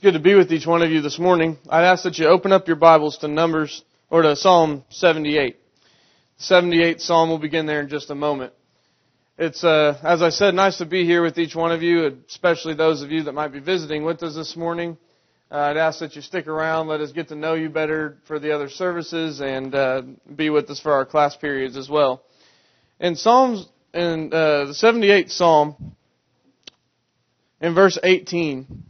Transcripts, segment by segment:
good to be with each one of you this morning. I'd ask that you open up your Bibles to Numbers, or to Psalm 78. The 78th Psalm will begin there in just a moment. It's, as I said, nice to be here with each one of you, especially those of you that might be visiting with us this morning. I'd ask that you stick around, let us get to know you better for the other services, and be with us for our class periods as well. In the 78th Psalm, in verse 18,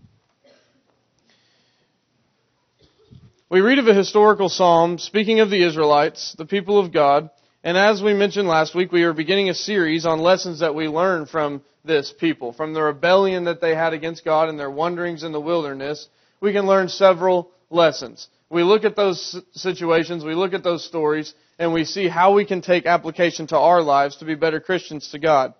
we read of a historical psalm speaking of the Israelites, the people of God, and as we mentioned last week, we are beginning a series on lessons that we learn from this people, from the rebellion that they had against God and their wanderings in the wilderness. We can learn several lessons. We look at those situations, we look at those stories, and we see how we can take application to our lives to be better Christians to God.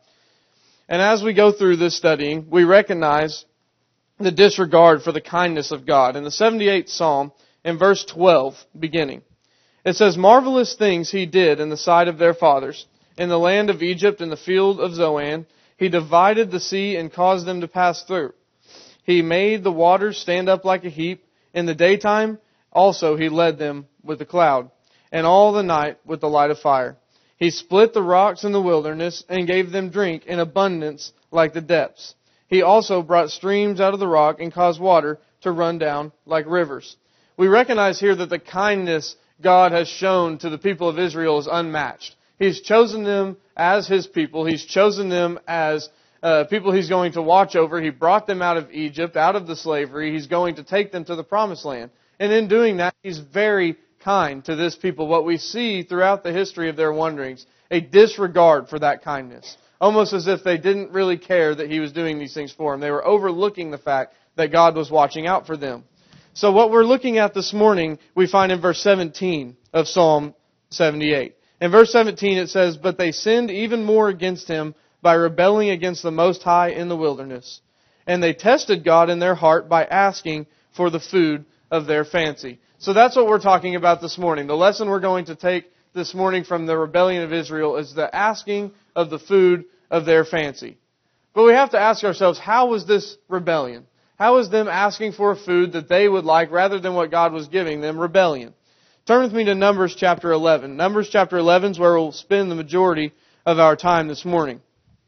And as we go through this studying, we recognize the disregard for the kindness of God. In the 78th Psalm, in verse 12, beginning, it says, "Marvelous things he did in the sight of their fathers. In the land of Egypt, in the field of Zoan, he divided the sea and caused them to pass through. He made the waters stand up like a heap. In the daytime also he led them with a cloud, and all the night with the light of fire. He split the rocks in the wilderness and gave them drink in abundance like the depths. He also brought streams out of the rock and caused water to run down like rivers." We recognize here that the kindness God has shown to the people of Israel is unmatched. He's chosen them as His people. He's chosen them as people He's going to watch over. He brought them out of Egypt, out of the slavery. He's going to take them to the promised land. And in doing that, He's very kind to this people. What we see throughout the history of their wanderings, a disregard for that kindness. Almost as if they didn't really care that He was doing these things for them. They were overlooking the fact that God was watching out for them. So what we're looking at this morning, we find in verse 17 of Psalm 78. In verse 17 it says, "But they sinned even more against Him by rebelling against the Most High in the wilderness. And they tested God in their heart by asking for the food of their fancy." So that's what we're talking about this morning. The lesson we're going to take this morning from the rebellion of Israel is the asking of the food of their fancy. But we have to ask ourselves, how was this rebellion? How is them asking for a food that they would like rather than what God was giving them rebellion? Turn with me to Numbers chapter 11. Numbers chapter 11 is where we'll spend the majority of our time this morning.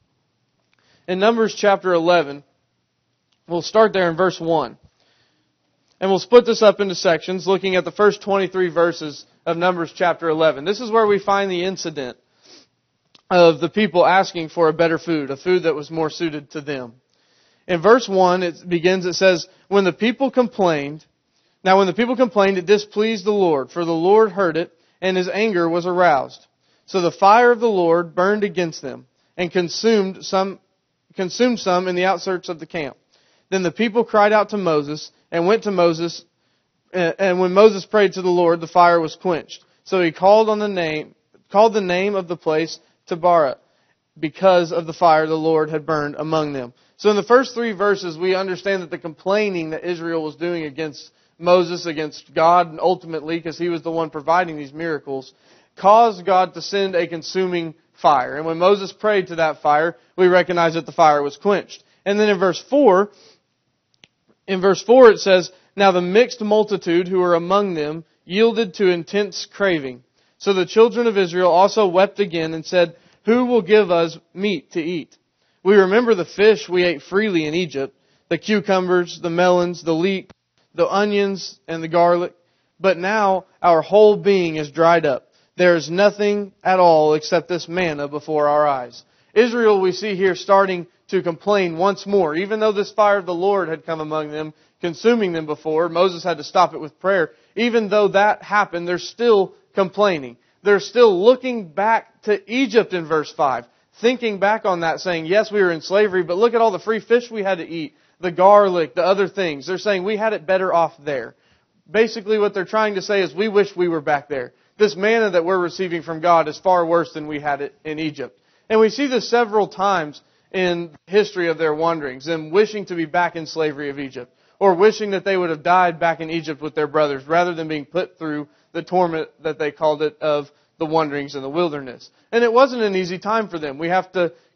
In Numbers chapter 11, we'll start there in verse 1. And we'll split this up into sections, looking at the first 23 verses of Numbers chapter 11. This is where we find the incident of the people asking for a better food, a food that was more suited to them. In verse 1, it says, When the people complained, it displeased the Lord, for the Lord heard it, and His anger was aroused. So the fire of the Lord burned against them, and consumed some in the outskirts of the camp. Then the people cried out to Moses, and went to Moses, and when Moses prayed to the Lord, the fire was quenched. So he called the name of the place Taberah, because of the fire the Lord had burned among them. So in the first 3 verses, we understand that the complaining that Israel was doing against Moses, against God, and ultimately, because He was the one providing these miracles, caused God to send a consuming fire. And when Moses prayed to that fire, we recognize that the fire was quenched. And then in verse 4 it says, "Now the mixed multitude who were among them yielded to intense craving. So the children of Israel also wept again and said, 'Who will give us meat to eat? We remember the fish we ate freely in Egypt, the cucumbers, the melons, the leek, the onions, and the garlic. But now our whole being is dried up. There is nothing at all except this manna before our eyes.'" Israel, we see here, starting to complain once more. Even though this fire of the Lord had come among them, consuming them before, Moses had to stop it with prayer. Even though that happened, they're still complaining. They're still looking back to Egypt in verse 5. Thinking back on that, saying, yes, we were in slavery, but look at all the free fish we had to eat, the garlic, the other things. They're saying we had it better off there. Basically what they're trying to say is we wish we were back there. This manna that we're receiving from God is far worse than we had it in Egypt. And we see this several times in the history of their wanderings, them wishing to be back in slavery of Egypt, or wishing that they would have died back in Egypt with their brothers, rather than being put through the torment that they called it of the wanderings in the wilderness. And it wasn't an easy time for them. We have to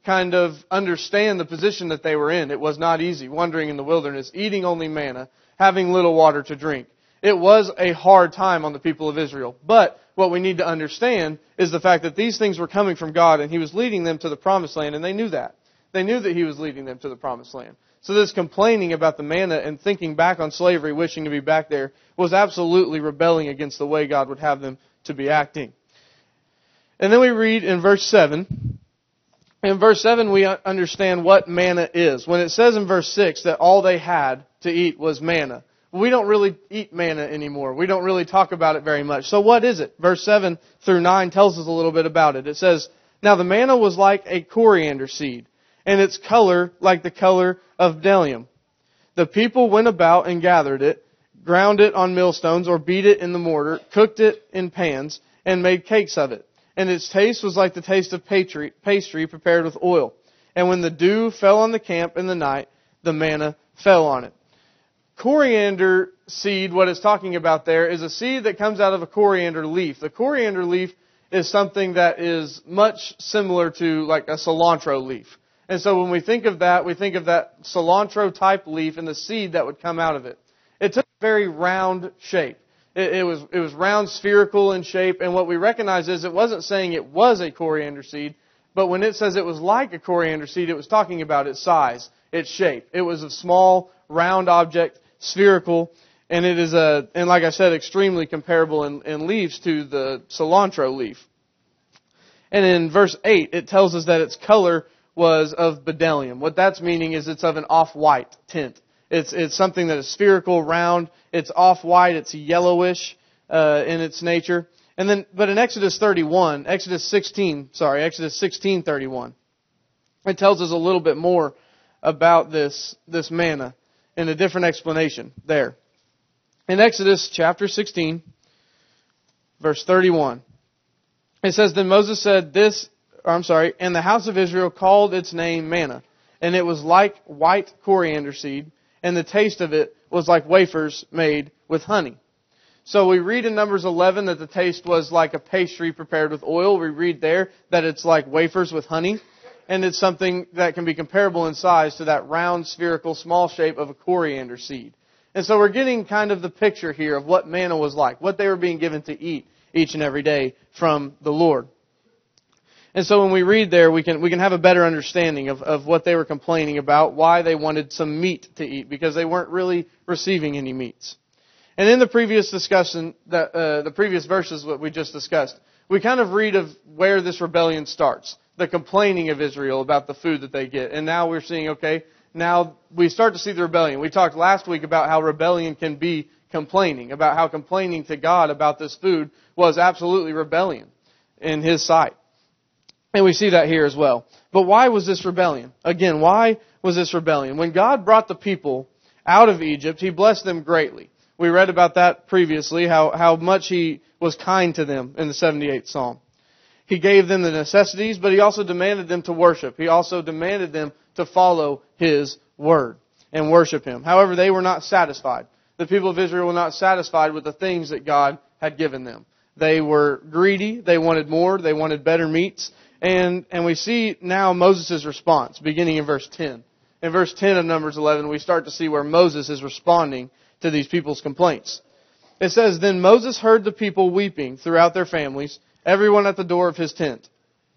kind of understand the position that they were in. It was not easy, wandering in the wilderness, eating only manna, having little water to drink. It was a hard time on the people of Israel. But what we need to understand is the fact that these things were coming from God, and He was leading them to the promised land, and they knew that. They knew that He was leading them to the promised land. So this complaining about the manna and thinking back on slavery, wishing to be back there, was absolutely rebelling against the way God would have them to be acting. And then we read in verse 7. In verse 7 we understand what manna is. When it says in verse 6 that all they had to eat was manna, we don't really eat manna anymore. We don't really talk about it very much. So what is it? Verse 7 through 9 tells us a little bit about it. It says, "Now the manna was like a coriander seed, and its color like the color of bdellium. The people went about and gathered it, ground it on millstones, or beat it in the mortar, cooked it in pans, and made cakes of it. And its taste was like the taste of pastry prepared with oil. And when the dew fell on the camp in the night, the manna fell on it." Coriander seed, what it's talking about there, is a seed that comes out of a coriander leaf. The coriander leaf is something that is much similar to like a cilantro leaf. And so when we think of that cilantro type leaf and the seed that would come out of it. It took a very round shape. It was round, spherical in shape, and what we recognize is it wasn't saying it was a coriander seed, but when it says it was like a coriander seed, it was talking about its size, its shape. It was a small, round object, spherical, and it is and like I said, extremely comparable in leaves to the cilantro leaf. And in verse 8, it tells us that its color was of bdellium. What that's meaning is it's of an off-white tint. It's something that is spherical, round. It's off-white. It's yellowish in its nature. But in Exodus 16:31, it tells us a little bit more about this manna in a different explanation there. In Exodus chapter 16, verse 31, it says, "Then Moses said and the house of Israel called its name manna, and it was like white coriander seed, and the taste of it was like wafers made with honey." So we read in Numbers 11 that the taste was like a pastry prepared with oil. We read there that it's like wafers with honey. And it's something that can be comparable in size to that round, spherical, small shape of a coriander seed. And so we're getting kind of the picture here of what manna was like, what they were being given to eat each and every day from the Lord. And so when we read there, we can have a better understanding of what they were complaining about, why they wanted some meat to eat, because they weren't really receiving any meats. And in the previous discussion, the previous verses that we just discussed, we kind of read of where this rebellion starts. The complaining of Israel about the food that they get. And now we're seeing, now we start to see the rebellion. We talked last week about how rebellion can be complaining, about how complaining to God about this food was absolutely rebellion in His sight. And we see that here as well. But why was this rebellion? Again, why was this rebellion? When God brought the people out of Egypt, He blessed them greatly. We read about that previously, how much He was kind to them in the 78th Psalm. He gave them the necessities, but He also demanded them to worship. He also demanded them to follow His word and worship Him. However, they were not satisfied. The people of Israel were not satisfied with the things that God had given them. They were greedy. They wanted more. They wanted better meats. And we see now Moses' response, beginning in verse 10. In verse 10 of Numbers 11, we start to see where Moses is responding to these people's complaints. It says, "Then Moses heard the people weeping throughout their families, everyone at the door of his tent.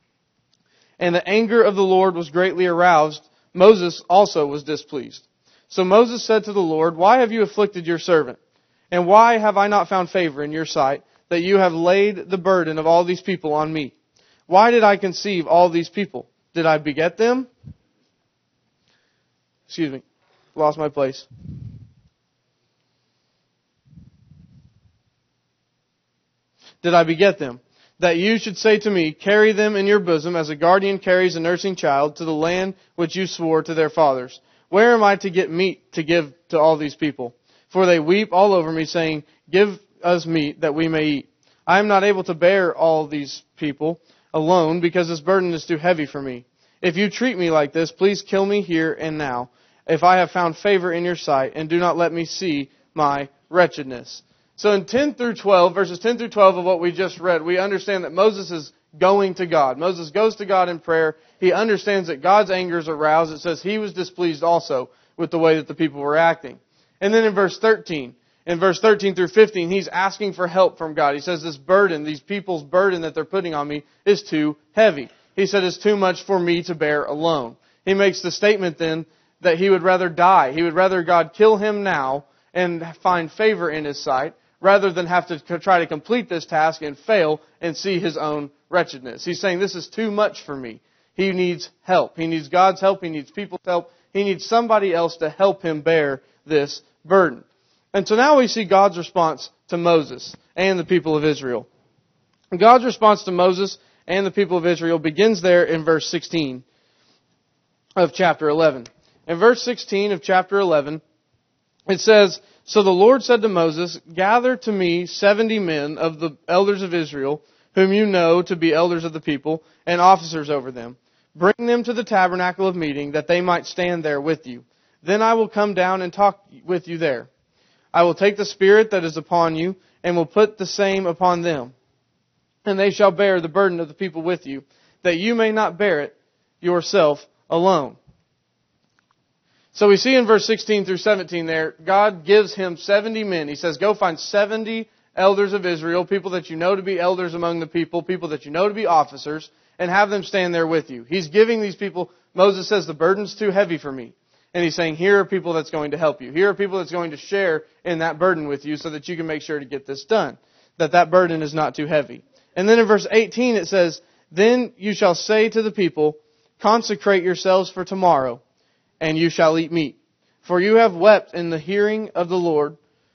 And the anger of the Lord was greatly aroused. Moses also was displeased. So Moses said to the Lord, 'Why have you afflicted your servant? And why have I not found favor in your sight, that you have laid the burden of all these people on me? Why did I conceive all these people? Did I beget them?'" Lost my place. "Did I beget them? That you should say to me, 'Carry them in your bosom as a guardian carries a nursing child to the land which you swore to their fathers.' Where am I to get meat to give to all these people? For they weep all over me, saying, 'Give us meat that we may eat.' I am not able to bear all these people alone, because this burden is too heavy for me. If you treat me like this, please kill me here and now, if I have found favor in your sight, and do not let me see my wretchedness." So in verses 10 through 12 of what we just read, we understand that Moses is going to God. Moses goes to God in prayer. He understands that God's anger is aroused. It says he was displeased also with the way that the people were acting. And then in verse 13 through 15, he's asking for help from God. He says this burden, these people's burden that they're putting on me is too heavy. He said it's too much for me to bear alone. He makes the statement then that he would rather die. He would rather God kill him now and find favor in his sight rather than have to try to complete this task and fail and see his own wretchedness. He's saying this is too much for me. He needs help. He needs God's help. He needs people's help. He needs somebody else to help him bear this burden. And so now we see God's response to Moses and the people of Israel. God's response to Moses and the people of Israel begins there in verse 16 of chapter 11. In verse 16 of chapter 11, it says, "So the Lord said to Moses, gather to me 70 men of the elders of Israel, whom you know to be elders of the people, and officers over them. Bring them to the tabernacle of meeting, that they might stand there with you. Then I will come down and talk with you there. I will take the Spirit that is upon you, and will put the same upon them. And they shall bear the burden of the people with you, that you may not bear it yourself alone." So we see in verse 16 through 17 there, God gives him 70 men. He says, go find 70 elders of Israel, people that you know to be elders among the people that you know to be officers, and have them stand there with you. He's giving these people, Moses says, the burden's too heavy for me. And he's saying, here are people that's going to help you. Here are people that's going to share in that burden with you so that you can make sure to get this done. That burden is not too heavy. And then in verse 18 it says, "Then you shall say to the people, consecrate yourselves for tomorrow, and you shall eat meat. For you have wept in the hearing of the Lord,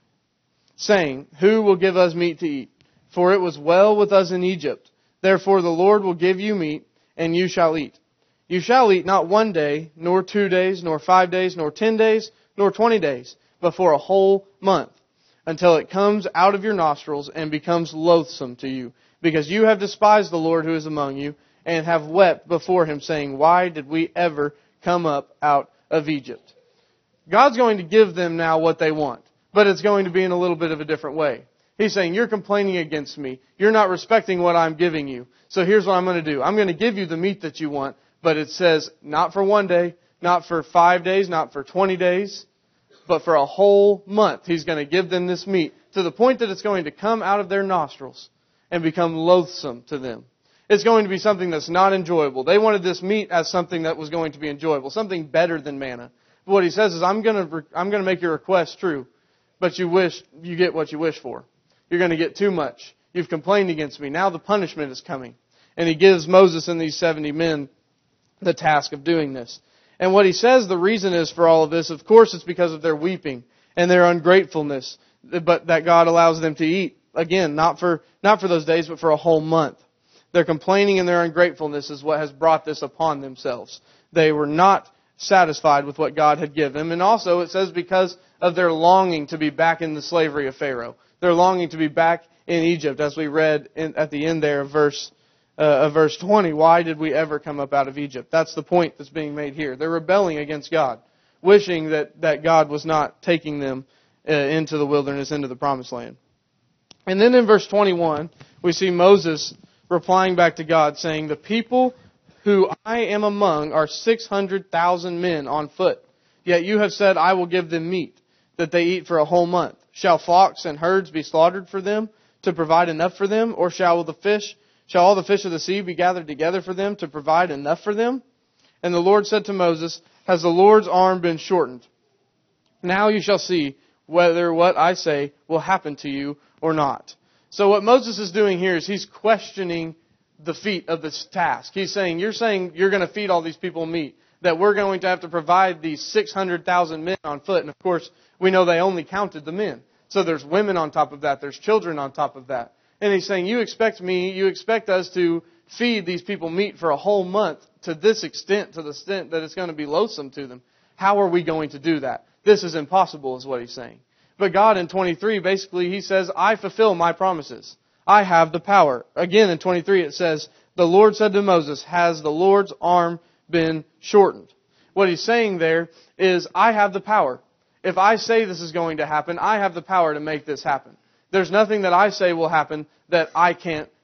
saying, who will give us meat to eat? For it was well with us in Egypt. Therefore the Lord will give you meat, and you shall eat. You shall eat not 1 day, nor 2 days, nor 5 days, nor 10 days, nor 20 days, but for a whole month, until it comes out of your nostrils and becomes loathsome to you, because you have despised the Lord who is among you, and have wept before him, saying, why did we ever come up out of Egypt?" God's going to give them now what they want, but it's going to be in a little bit of a different way. He's saying, you're complaining against me. You're not respecting what I'm giving you. So here's what I'm going to do. I'm going to give you the meat that you want, but it says not for 1 day, not for 5 days, not for 20 days, but for a whole month. He's going to give them this meat to the point that it's going to come out of their nostrils and become loathsome to them. It's going to be something that's not enjoyable. They wanted this meat as something that was going to be enjoyable, something better than manna. But what he says is, I'm going to make your request true, but you get what you wish for. You're going to get too much. You've complained against me. Now the punishment is coming. And he gives Moses and these 70 men the task of doing this. And what he says the reason is for all of this, of course, it's because of their weeping and their ungratefulness, but that God allows them to eat. Again, not for those days, but for a whole month. Their complaining and their ungratefulness is what has brought this upon themselves. They were not satisfied with what God had given them. And also it says because of their longing to be back in the slavery of Pharaoh. They're longing to be back in Egypt, as we read at the end there of verse 20. Why did we ever come up out of Egypt? That's the point that's being made here. They're rebelling against God, wishing that God was not taking them into the wilderness, into the promised land. And then in verse 21, we see Moses replying back to God, saying, the people who I am among are 600,000 men on foot. Yet you have said, I will give them meat, that they eat for a whole month. Shall flocks and herds be slaughtered for them, to provide enough for them? Or shall all the fish of the sea be gathered together for them, to provide enough for them? And the Lord said to Moses, has the Lord's arm been shortened? Now you shall see whether what I say will happen to you or not. So what Moses is doing here is he's questioning the feat of this task. He's saying you're going to feed all these people meat, that we're going to have to provide these 600,000 men on foot. And of course, we know they only counted the men. So there's women on top of that. There's children on top of that. And he's saying, you expect us to feed these people meat for a whole month to this extent, to the extent that it's going to be loathsome to them. How are we going to do that? This is impossible, is what he's saying. But God in 23, basically, he says, I fulfill my promises. I have the power. Again, in 23, it says, the Lord said to Moses, has the Lord's arm been shortened? What he's saying there is, I have the power. If I say this is going to happen, I have the power to make this happen. There's nothing that I say will happen that I can't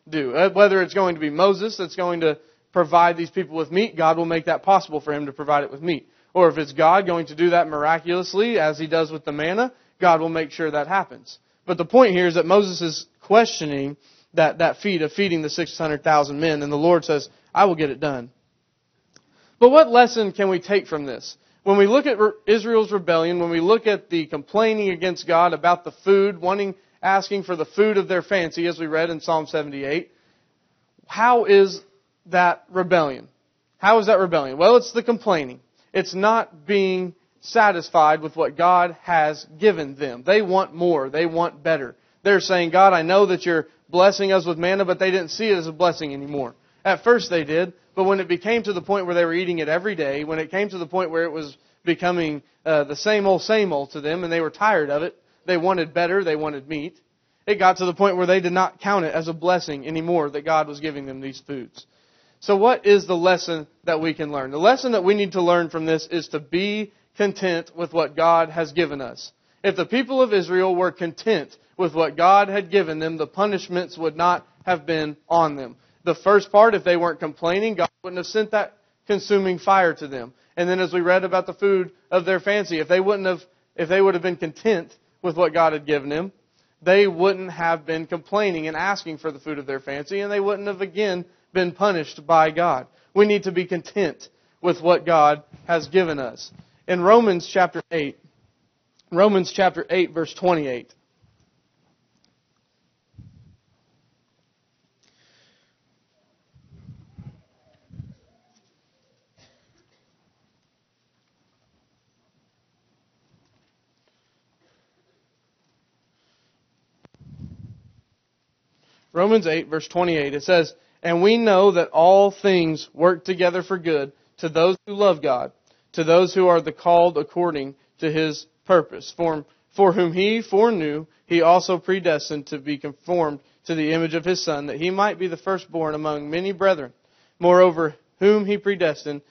do. Whether it's going to be Moses that's going to provide these people with meat, God will make that possible for him to provide it with meat. Or if it's God going to do that miraculously, as he does with the manna, God will make sure that happens. But the point here is that Moses is questioning that feat of feeding the 600,000 men, and the Lord says, I will get it done. But what lesson can we take from this? When we look at Israel's rebellion, when we look at the complaining against God about the food, asking for the food of their fancy, as we read in Psalm 78, how is that rebellion? How is that rebellion? Well, it's the complaining. It's not being satisfied with what God has given them. They want more. They want better. They're saying, God, I know that you're blessing us with manna, but they didn't see it as a blessing anymore. At first they did, but when it became to the point where they were eating it every day, when it came to the point where it was becoming the same old to them, and they were tired of it, they wanted better, they wanted meat, it got to the point where they did not count it as a blessing anymore that God was giving them these foods. So what is the lesson that we can learn? The lesson that we need to learn from this is to be content with what God has given us. If the people of Israel were content with what God had given them, the punishments would not have been on them. The first part, if they weren't complaining, God wouldn't have sent that consuming fire to them. And then as we read about the food of their fancy, if they would have been content with what God had given them, they wouldn't have been complaining and asking for the food of their fancy, and they wouldn't have again been punished by God. We need to be content with what God has given us. In Romans chapter 8, verse 28. Romans 8, verse 28, it says, And we know that all things work together for good to those who love God, to those who are the called according to His purpose. For whom He foreknew, He also predestined to be conformed to the image of His Son, that He might be the firstborn among many brethren. Moreover, whom He predestined,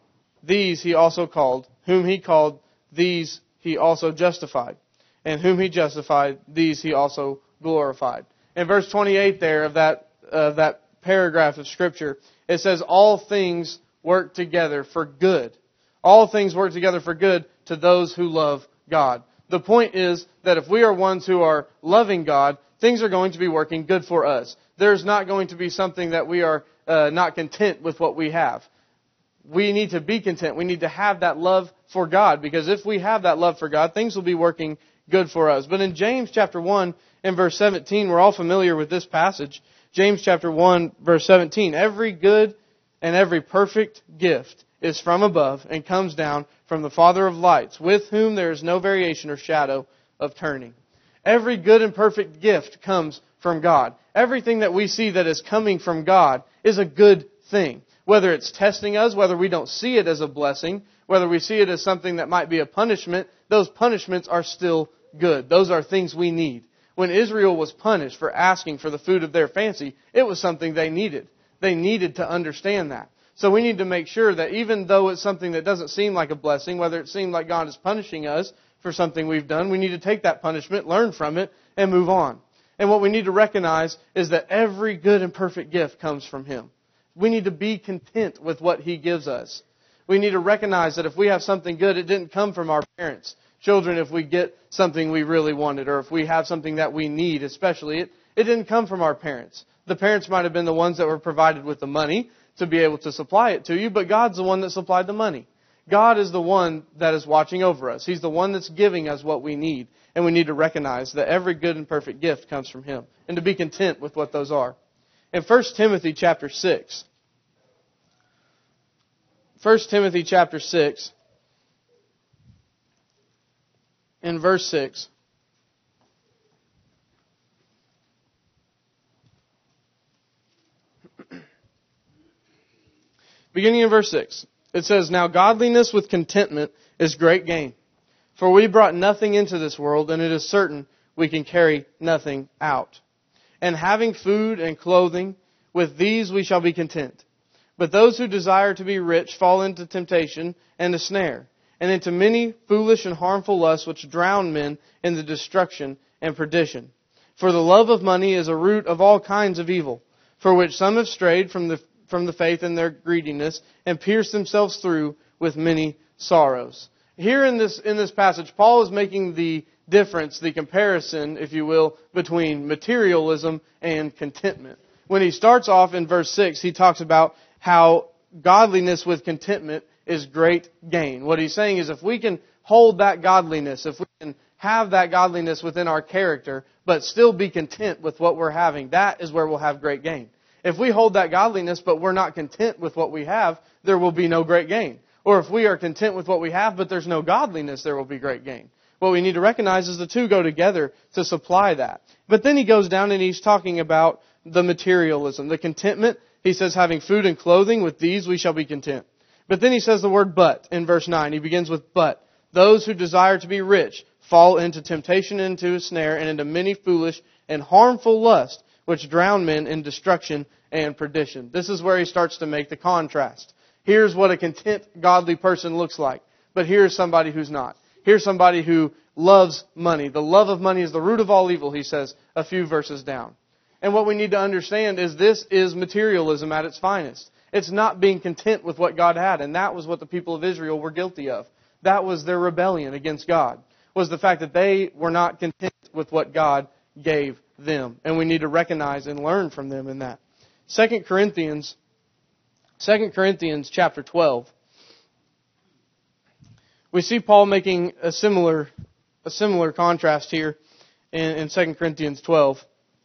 these He also called. Whom He called, these He also justified. And whom He justified, these He also glorified. In verse 28 there of that paragraph of Scripture, it says, all things work together for good. All things work together for good to those who love God. The point is that if we are ones who are loving God, things are going to be working good for us. There's not going to be something that we are not content with what we have. We need to be content. We need to have that love for God, because if we have that love for God, things will be working good for us. But in James chapter 1 and verse 17, we're all familiar with this passage. James chapter 1 verse 17, every good and every perfect gift is from above and comes down from the Father of lights, with whom there is no variation or shadow of turning. Every good and perfect gift comes from God. Everything that we see that is coming from God is a good thing. Whether it's testing us, whether we don't see it as a blessing, whether we see it as something that might be a punishment, those punishments are still good. Those are things we need. When Israel was punished for asking for the food of their fancy, it was something they needed. They needed to understand that. So we need to make sure that even though it's something that doesn't seem like a blessing, whether it seems like God is punishing us for something we've done, we need to take that punishment, learn from it, and move on. And what we need to recognize is that every good and perfect gift comes from Him. We need to be content with what He gives us. We need to recognize that if we have something good, it didn't come from our parents. Children, if we get something we really wanted, or if we have something that we need, especially, it didn't come from our parents. The parents might have been the ones that were provided with the money to be able to supply it to you, but God's the one that supplied the money. God is the one that is watching over us. He's the one that's giving us what we need. And we need to recognize that every good and perfect gift comes from Him, and to be content with what those are. In 1 Timothy chapter 6, 1 Timothy chapter 6, in verse 6, beginning in verse 6, it says, Now godliness with contentment is great gain. For we brought nothing into this world, and it is certain we can carry nothing out. And having food and clothing, with these we shall be content. But those who desire to be rich fall into temptation and a snare, and into many foolish and harmful lusts which drown men in the destruction and perdition. For the love of money is a root of all kinds of evil. for which some have strayed from the faith in their greediness, and pierced themselves through with many sorrows. Here in this passage, Paul is making the difference, the comparison, if you will, between materialism and contentment. When he starts off in verse 6, he talks about how godliness with contentment is great gain. What he's saying is if we can hold that godliness, if we can have that godliness within our character, but still be content with what we're having, that is where we'll have great gain. If we hold that godliness, but we're not content with what we have, there will be no great gain. Or if we are content with what we have, but there's no godliness, there will be great gain. What we need to recognize is the two go together to supply that. But then he goes down and he's talking about the materialism, the contentment. He says, having food and clothing, with these we shall be content. But then he says the word but in verse 9. He begins with but. Those who desire to be rich fall into temptation and into a snare and into many foolish and harmful lusts, which drown men in destruction and perdition. This is where he starts to make the contrast. Here's what a content, godly person looks like. But here's somebody who's not. Here's somebody who loves money. The love of money is the root of all evil, he says a few verses down. And what we need to understand is this is materialism at its finest. It's not being content with what God had. And that was what the people of Israel were guilty of. That was their rebellion against God. Was the fact that they were not content with what God gave them. And we need to recognize and learn from them in that. 2 Corinthians chapter 12. We see Paul making a similar contrast here in 2 Corinthians 12.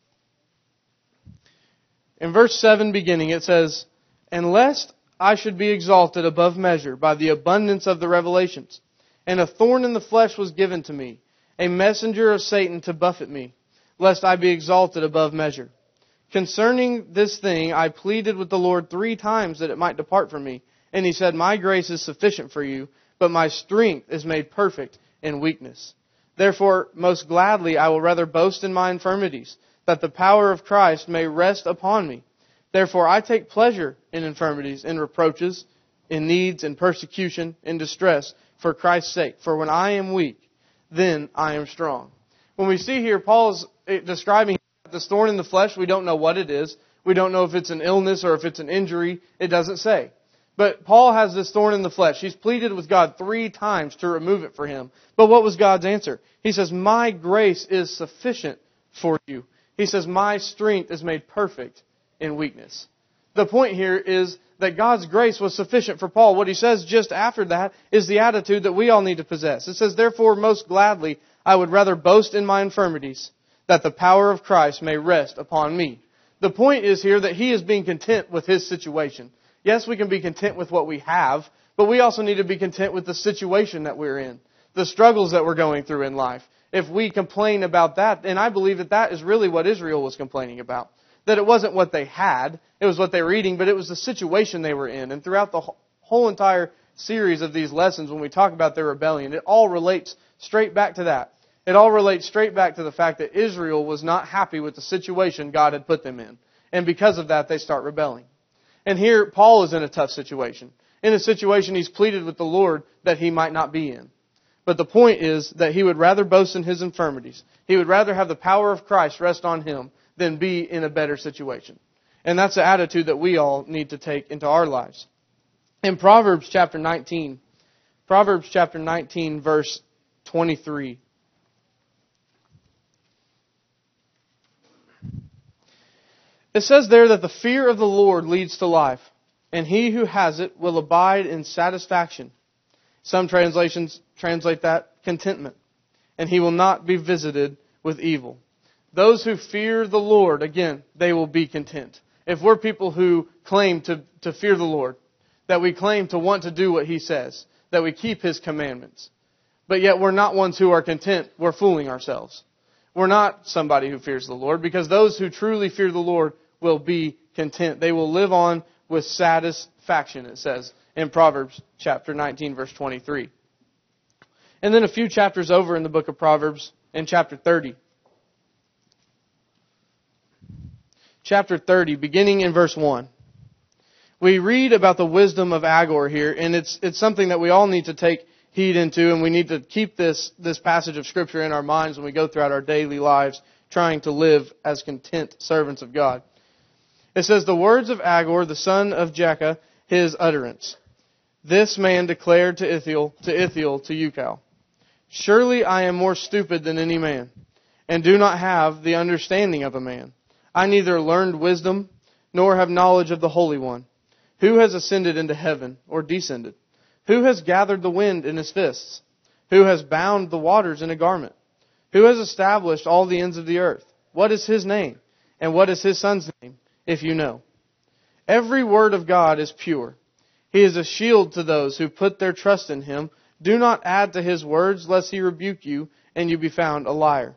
In verse 7 beginning, it says, "And lest I should be exalted above measure by the abundance of the revelations, and a thorn in the flesh was given to me, a messenger of Satan to buffet me, lest I be exalted above measure. Concerning this thing I pleaded with the Lord 3 times that it might depart from me. And He said, My grace is sufficient for you, but my strength is made perfect in weakness. Therefore, most gladly I will rather boast in my infirmities, that the power of Christ may rest upon me. Therefore I take pleasure in infirmities, in reproaches, in needs, in persecution, in distress, for Christ's sake. For when I am weak, then I am strong." When we see here, Paul's describing this thorn in the flesh. We don't know what it is. We don't know if it's an illness or if it's an injury. It doesn't say. But Paul has this thorn in the flesh. He's pleaded with God 3 times to remove it for him. But what was God's answer? He says, "My grace is sufficient for you." He says, "My strength is made perfect in weakness." The point here is that God's grace was sufficient for Paul. What he says just after that is the attitude that we all need to possess. It says, "Therefore, most gladly, I would rather boast in my infirmities, that the power of Christ may rest upon me." The point is here that he is being content with his situation. Yes, we can be content with what we have, but we also need to be content with the situation that we're in, the struggles that we're going through in life. If we complain about that, and I believe that that is really what Israel was complaining about, that it wasn't what they had, it was what they were eating, but it was the situation they were in. And throughout the whole entire series of these lessons, when we talk about their rebellion, it all relates straight back to that. It all relates straight back to the fact that Israel was not happy with the situation God had put them in. And because of that, they start rebelling. And here, Paul is in a tough situation. In a situation he's pleaded with the Lord that he might not be in. But the point is that he would rather boast in his infirmities. He would rather have the power of Christ rest on him than be in a better situation. And that's the attitude that we all need to take into our lives. In Proverbs chapter 19, verse 23. It says there that the fear of the Lord leads to life, and he who has it will abide in satisfaction. Some translations translate that contentment. And he will not be visited with evil. Those who fear the Lord, again, they will be content. If we're people who claim to fear the Lord, that we claim to want to do what He says, that we keep His commandments, but yet we're not ones who are content, we're fooling ourselves. We're not somebody who fears the Lord, because those who truly fear the Lord will be content. They will live on with satisfaction, it says in Proverbs chapter 19, verse 23. And then a few chapters over in the book of Proverbs, in chapter 30. Chapter 30, beginning in verse 1. We read about the wisdom of Agur here, and it's something that we all need to take heed into, and we need to keep this passage of Scripture in our minds when we go throughout our daily lives, trying to live as content servants of God. It says, the words of Agur, the son of Jakeh, his utterance. This man declared to Ithiel, to Ucal, surely I am more stupid than any man, and do not have the understanding of a man. I neither learned wisdom, nor have knowledge of the Holy One. Who has ascended into heaven, or descended? Who has gathered the wind in his fists? Who has bound the waters in a garment? Who has established all the ends of the earth? What is his name? And what is his son's name, if you know? Every word of God is pure. He is a shield to those who put their trust in him. Do not add to his words, lest he rebuke you, and you be found a liar.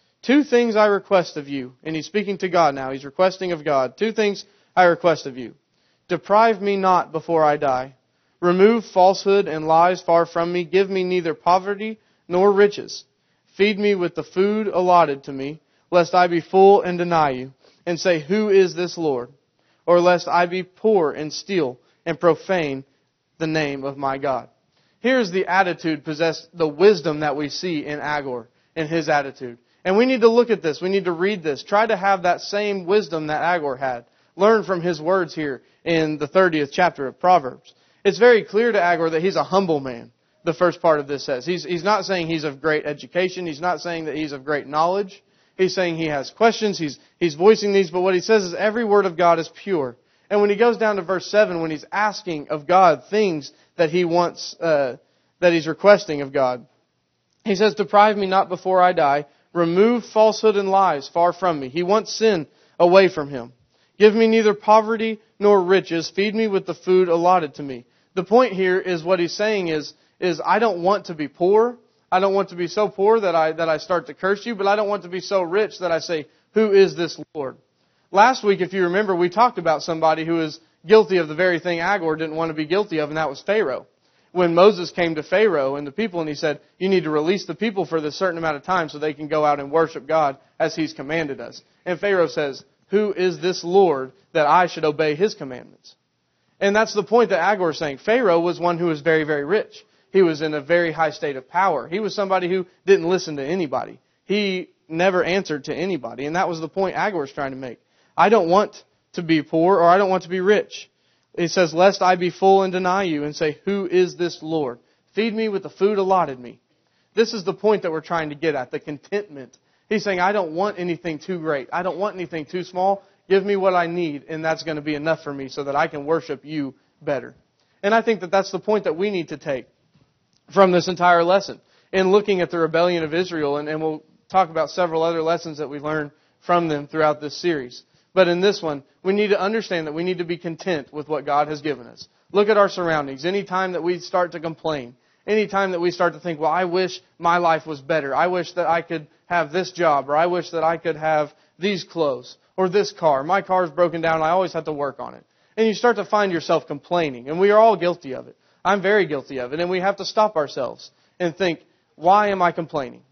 2 things I request of you. And he's speaking to God now. He's requesting of God. 2 things I request of you. Deprive me not before I die. Remove falsehood and lies far from me. Give me neither poverty nor riches. Feed me with the food allotted to me, lest I be full and deny you, and say, who is this Lord? Or lest I be poor and steal and profane the name of my God. Here's the attitude the wisdom that we see in Agur, in his attitude. And we need to look at this. We need to read this. Try to have that same wisdom that Agur had. Learn from his words here in the 30th chapter of Proverbs. It's very clear to Agur that he's a humble man. The first part of this says. He's not saying he's of great education. He's not saying that he's of great knowledge. He's saying he has questions. He's voicing these. But what he says is every word of God is pure. And when he goes down to verse 7, when he's asking of God things that he wants, that he's requesting of God, he says, deprive me not before I die. Remove falsehood and lies far from me. He wants sin away from him. Give me neither poverty nor riches. Feed me with the food allotted to me. The point here is what he's saying is I don't want to be poor. I don't want to be so poor that I start to curse you, but I don't want to be so rich that I say, who is this Lord? Last week, if you remember, we talked about somebody who is guilty of the very thing Agur didn't want to be guilty of, and that was Pharaoh. When Moses came to Pharaoh and the people, and he said, you need to release the people for this certain amount of time so they can go out and worship God as he's commanded us. And Pharaoh says, who is this Lord that I should obey his commandments? And that's the point that Agur is saying. Pharaoh was one who was very, very rich. He was in a very high state of power. He was somebody who didn't listen to anybody. He never answered to anybody. And that was the point Agur was trying to make. I don't want to be poor, or I don't want to be rich. He says, lest I be full and deny you and say, who is this Lord? Feed me with the food allotted me. This is the point that we're trying to get at, the contentment. He's saying, I don't want anything too great. I don't want anything too small. Give me what I need, and that's going to be enough for me so that I can worship you better. And I think that that's the point that we need to take from this entire lesson. In looking at the rebellion of Israel, and we'll talk about several other lessons that we learned from them throughout this series. But in this one, we need to understand that we need to be content with what God has given us. Look at our surroundings. Any time that we start to complain, any time that we start to think, well, I wish my life was better. I wish that I could have this job, or I wish that I could have these clothes, or this car. My car is broken down. I always have to work on it. And you start to find yourself complaining. And we are all guilty of it. I'm very guilty of it. And we have to stop ourselves and think, why am I complaining?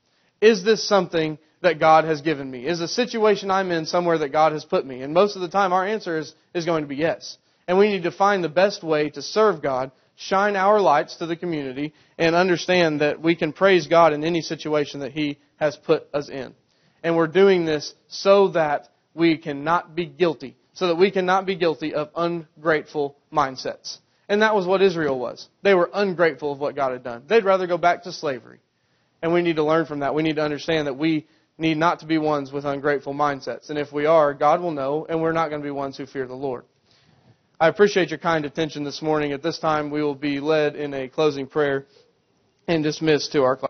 Is this something that God has given me? Is the situation I'm in somewhere that God has put me? And most of the time our answer is going to be yes. And we need to find the best way to serve God, shine our lights to the community, and understand that we can praise God in any situation that He has put us in. And we're doing this so that we cannot be guilty. So that we cannot be guilty of ungrateful mindsets. And that was what Israel was. They were ungrateful of what God had done. They'd rather go back to slavery. And we need to learn from that. We need to understand that we need not to be ones with ungrateful mindsets. And if we are, God will know, and we're not going to be ones who fear the Lord. I appreciate your kind attention this morning. At this time, we will be led in a closing prayer and dismissed to our class.